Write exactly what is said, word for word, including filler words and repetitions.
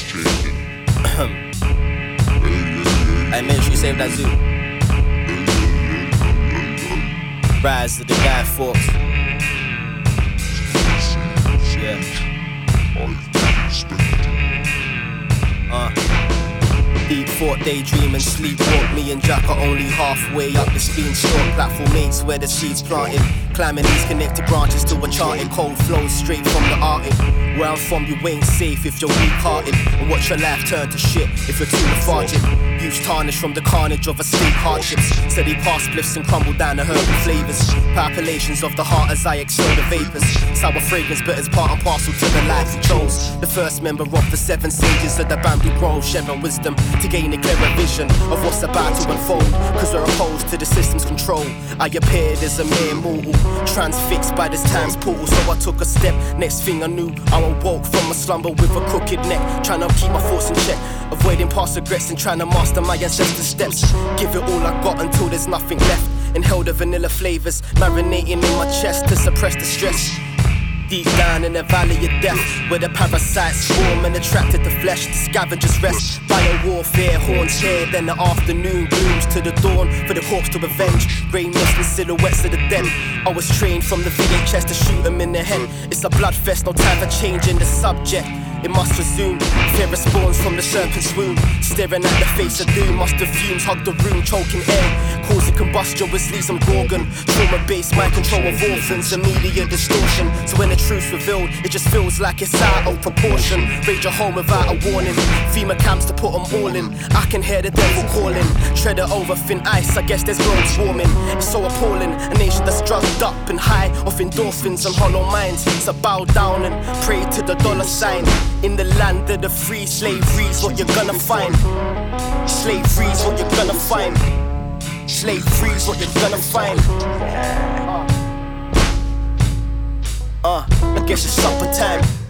Hey, make sure you save that zoo. Rise of the Guy Fawkes. Yeah. Uh. Deep thought, daydream and sleepwalk. Me and Jack are only halfway up this beanstalk. Platform mates where the seeds planted. Climbing these connected branches to a charted cold flows straight from the Arctic. Where I'm from, you ain't safe if you're weak-hearted, and watch your life turn to shit if you're too lethargic. Use tarnish from the carnage of escape hardships. Steady past spliffs and crumble down the herbal flavors. Palpitations of the heart as I exhale the vapors. Sour fragrance, but as part and parcel to the life we chose. The first member of the seven sages of the bamboo grove, sharing wisdom to gain a clearer vision of what's about to unfold. Cause we're opposed to the system's control. I appeared as a mere mortal, transfixed by this time's portal. So I took a step, next thing I knew I awoke from a slumber with a crooked neck, trying to keep my thoughts in check, avoiding past regrets and trying to master my ancestors' steps. Give it all I got until there's nothing left. Inhale the vanilla flavors, marinating in my chest to suppress the stress. Deep down in the valley of death, where the parasites swarm and attracted to flesh, the scavengers rest. Bio-warfare, horns here, then the afternoon glooms to the dawn for the corpse to avenge. Grey mist and silhouettes of the dead. I was trained from the V H S to shoot them in the head. It's a bloodfest, no time for changing the subject. It must resume. Fear spawns from the serpent's womb. Staring at the face of doom, must the fumes hug the room, choking air, causing combustion with sleeves and gorgon. Trauma-based mind control of orphans and media distortion. So when the truth's revealed, it just feels like it's out of proportion. Rage your home without a warning. FEMA camps to put them all in. I can hear the devil calling. Tread it over thin ice, I guess there's roads warming. It's so appalling. A nation that's drugged up and high off endorphins and hollow minds. So bow down and pray to the dollar sign. In the land of the free, slavery's what you're gonna find. Slavery's what you're gonna find. Slavery's what you're gonna find. Uh, I guess it's supper time.